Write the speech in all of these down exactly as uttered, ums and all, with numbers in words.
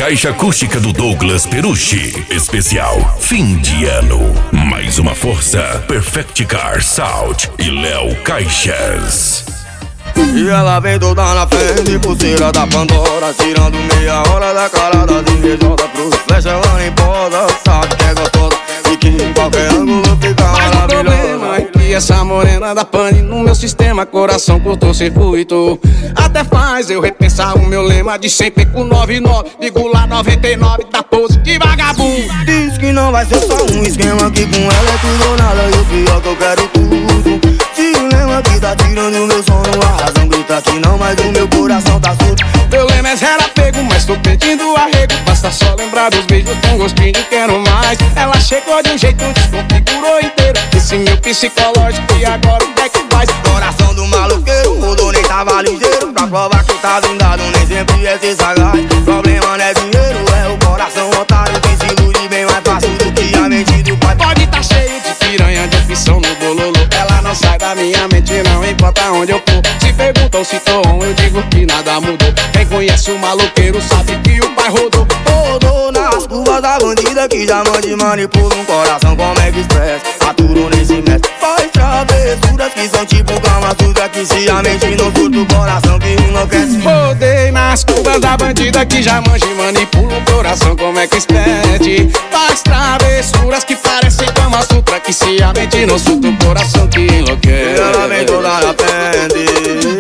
caixa acústica do Douglas Perucci. Especial fim de ano. Mais uma força. Perfect Car Sound e Léo Caixas. E ela vem toda na frente, pulseira da Pandora, tirando meia hora da cara das invejosas. Pro flecha ela nem posa, sabe que é gostosa e que em qualquer ângulo fica mas maravilhosa. o problema é que essa morena da pane no meu sistema, coração cortou circuito. Até faz eu repensar o meu lema de sempre com noventa e nove vírgula noventa e nove da pose de vagabundo. Diz que não vai ser só um esquema, que com ela é tudo ou nada, e o pior que eu quero tudo. Dilema que tá tirando meu sono, a razão grita que não, mas o meu coração tá surdo. Meu lema é zero apego, mas tô pedindo arrego. Basta só lembrar dos beijos com gostinho de quero mais. Ela chegou de um jeito, desconfigurou inteiro esse meu psicológico, e agora o que é que faz? Coração do maloqueiro, mudou, nem tava ligeiro. Pra provar que tá vingado, nem sempre é ser sagaz. Problema não é dinheiro, é o coração otário. Quem se ilude bem mais fácil do que a mente do pai. Pode tá cheio de piranha, de opção no bololô. Ela não sai da minha mente, não importa onde eu for. Se perguntam se tô on, eu digo que nada mudou. Quem conhece o maloqueiro sabe que o pai rodou. Rodou nas curvas da bandida que já mande manipula um coração como é que expressa. Aturou nesse mestre, faz travessuras que são tipo Kama Sutra, que se a mente não surta o coração que enlouquece. Rodei nas curvas da bandida que já manja e manipula o coração como é que expede. Faz travessuras que parecem Kama Sutra, que se a mente não surta o coração que enlouquece. E ela vem toda na frente,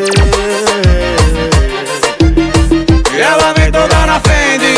e ela vem toda na frente,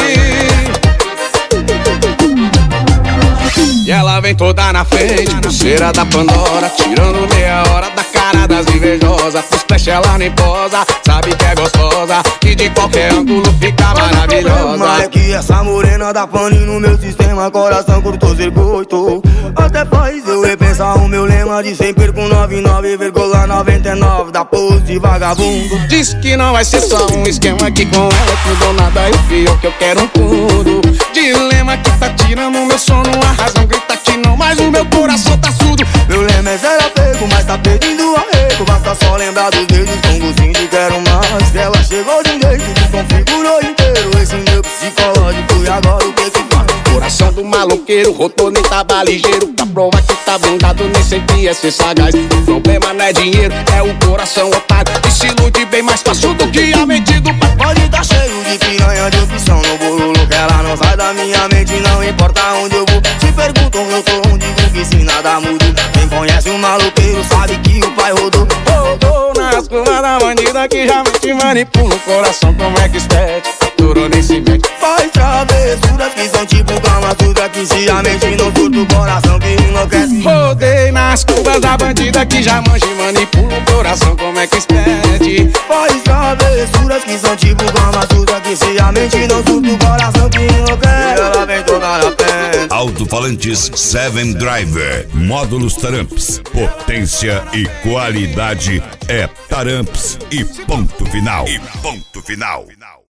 e ela vem toda na frente, pulseira da Pandora, tirando meia hora da cara das invejosas. Os flash ela nem posa, sabe que é gostosa e de qualquer ângulo fica maravilhosa. Mas é que essa morena da pane no meu sistema, coração cortou circuito. Até faz eu repensar o meu lema de sempre com noventa e nove vírgula noventa e nove da pose de vagabundo. Diz que não vai ser só um esquema, que com ela tudo ou nada, e o pior que eu quero tudo. Dilema que tá tirando o meu sono, a razão grita que não, mas o meu coração tá surdo. Meu lema é zero apego, mas tá pedindo arrego. Basta só lembrar dos dedos com gostinho de quero mais. Ela chegou de um jeito, desconfigurou inteiro esse meu psicológico, e agora o que que faz? Coração do maloqueiro, rodou, nem tava ligeiro. Pra provar que tá blindado, nem sempre é ser sagaz. O problema não é dinheiro, é o coração otário, que se ilude bem mais fácil do que a mente do pai. Pode tá cheio de piranha, de opção no bololo, que ela não sai da minha mente, não importa onde eu vou. Se perguntam eu tô onde, digo que se nada mudou. Quem conhece o maloqueiro sabe que o pai rodou. Rodou nas curvas da bandida que já te manipula o coração como é que expede. Durou nesse mente, faz travessuras que são tipo Kama Sutra, que se a mente não surta o coração que enlouquece. Rodei nas curvas da bandida que já manja e manipula o coração como é que expede. Faz travessuras que são tipo Kama Sutra, que se a mente não surta o coração que enlouquece. E ela vem toda na frente. Alto-falantes Seven Driver. Módulos Taramps. Potência e qualidade é Taramps e ponto final. E ponto final.